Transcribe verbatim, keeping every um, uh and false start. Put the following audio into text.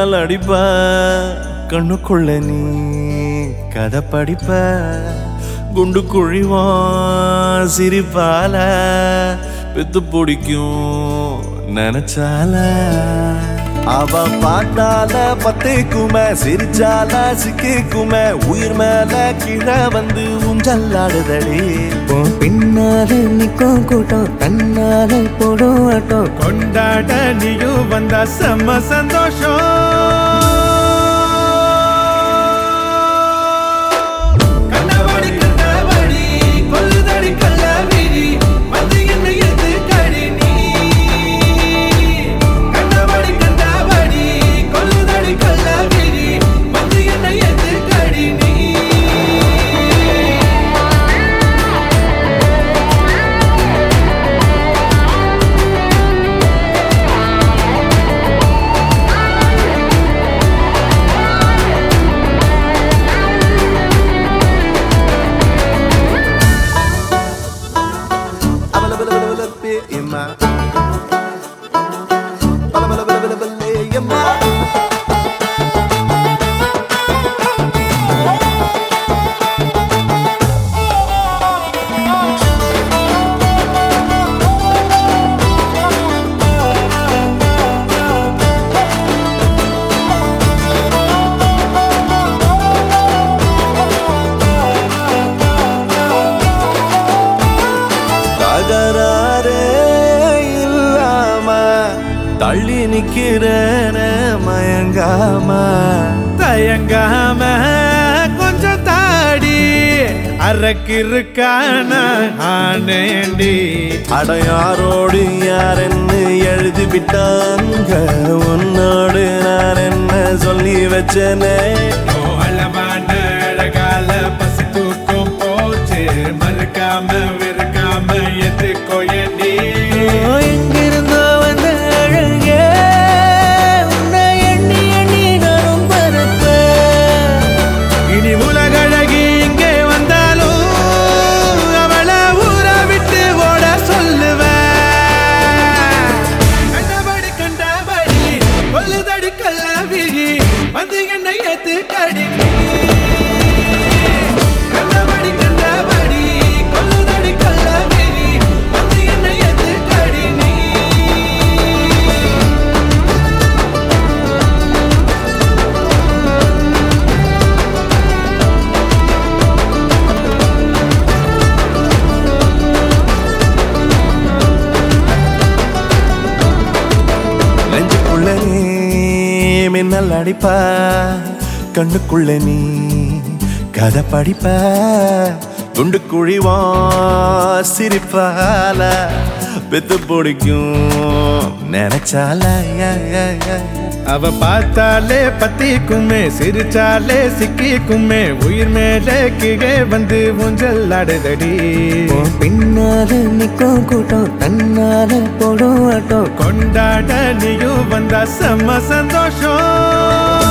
மின்னல் அடிப்ப கண்ணுக்குள்ள நீ கதை படிப்ப குண்டு குழிவான் சிரிப்பால பெத்து பிடிக்கும் நினைச்சால அவ பாட்டால பத்தேக்குமே சிரிச்சால சிக்கிக்குமே உயிர் மேல கீழே வந்து ஊஞ்சல்லாடுதடி பின்னால நிக்கும் கூட்டம் தன்னால போடும் ஆட்டம் கொண்டாட நீயும் வந்தா செம்ம சந்தோஷம் தள்ளி நிக்கிறேன மயங்காம தயங்காம கொஞ்சம் தாடி அரக்கிருக்கான ஆனேண்டி அடையாரோடு யார் என்ன எழுதி விட்டாங்க உன்னோடு நான் என்ன சொல்லி வச்சனே அளவான அழகால பசி தூக்கம் போச்சு மறுக்காம வெறுக்காம எதுக்கோ ஏண்டி எங்கிருந்தோ வந்த அழகே உன்னை எண்ணி எண்ணி நானும் பரப்பேன் இனி உலகழகி இங்கே வந்தாலும் அவளை ஊற விட்டு ஓட சொல்லுவேன் கண்டபடி கண்டபடி கொல்லுதடி கல்லவிழி வந்து என்னை ஏத்து கடி கண்டபடி கண்டபடி கொல்லுதடி கல்லவிழி வந்து என்னை ஏத்து கடி நீ நெஞ்சுக்குள்ள நீ மின்னல் அடிப்ப கண்ணுக்குள்ள நீ கதை படிப்ப குண்டு குழிவா சிரிப்பால பெத்து பிடிக்கும் நினைச்சால அவ பார்த்தாலே பத்திக்குமே சிரிச்சாலே சிக்கிக்குமே உயிர் மேல கீழே வந்து ஊஞ்சல் ஆடுதடி பின்னால நிக்கும் கூட்டம் தன்னால போடும் ஆட்டம் கொண்டாட நீயும் வந்தா செம்ம சந்தோஷம்